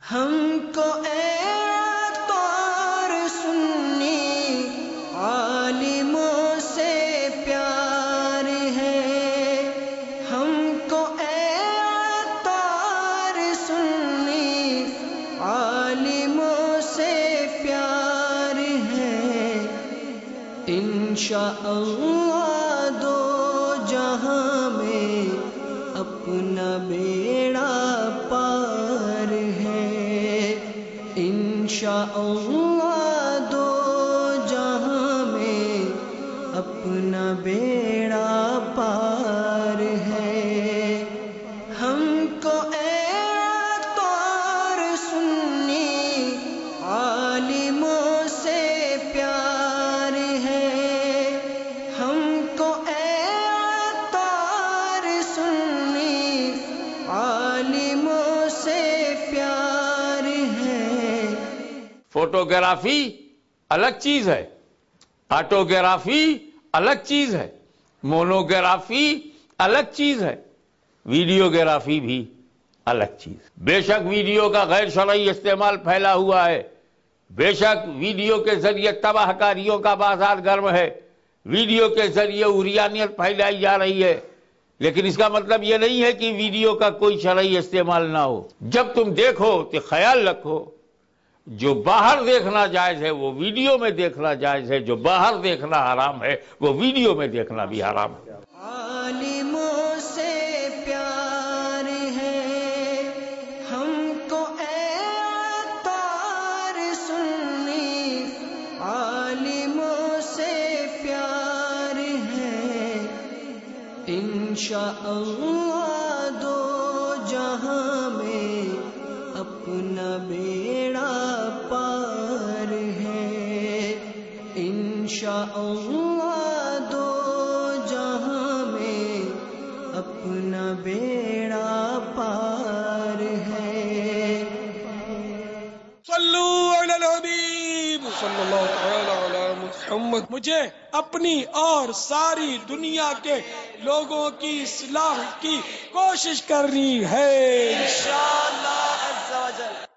ہم کو اے طور سنی عالموں سے پیار ہے، ہم کو اے طور سنی عالموں سے پیار ہے، انشاءاللہ دو جہاں میں اپنا بیڑا پار ہے، انشاءاللہ دو جہاں میں اپنا بیڑا پار ہے، ہم کو اے طور سنی عالموں سے پیار ہے، ہم کو اے طور سنی عالموں سے پیار ہے۔ فوٹوگرافی الگ چیز ہے، آٹوگرافی الگ چیز ہے، مونوگرافی الگ چیز ہے، ویڈیوگرافی بھی الگ چیز۔ بے شک ویڈیو کا غیر شرعی استعمال پھیلا ہوا ہے، بے شک ویڈیو کے ذریعے تباہ کاریوں کا بازار گرم ہے، ویڈیو کے ذریعے عریانیت پھیلائی جا رہی ہے، لیکن اس کا مطلب یہ نہیں ہے کہ ویڈیو کا کوئی شرعی استعمال نہ ہو۔ جب تم دیکھو تو خیال رکھو جو باہر دیکھنا جائز ہے وہ ویڈیو میں دیکھنا جائز ہے، جو باہر دیکھنا حرام ہے وہ ویڈیو میں دیکھنا بھی حرام ہے۔ عالموں سے پیار ہے، ہم کو اے طور سنی عالموں سے پیار ہے، انشاءاللہ دو جہاں میں اپنا بیڑا پار ہے، انشاءاللہ دو جہاں میں اپنا بیڑا پار ہے۔ صلو علی الحبیب صلی اللہ تعالی علی محمد۔ مجھے اپنی اور ساری دنیا کے لوگوں کی اصلاح کی کوشش کرنی ہے انشاءاللہ عز و جل۔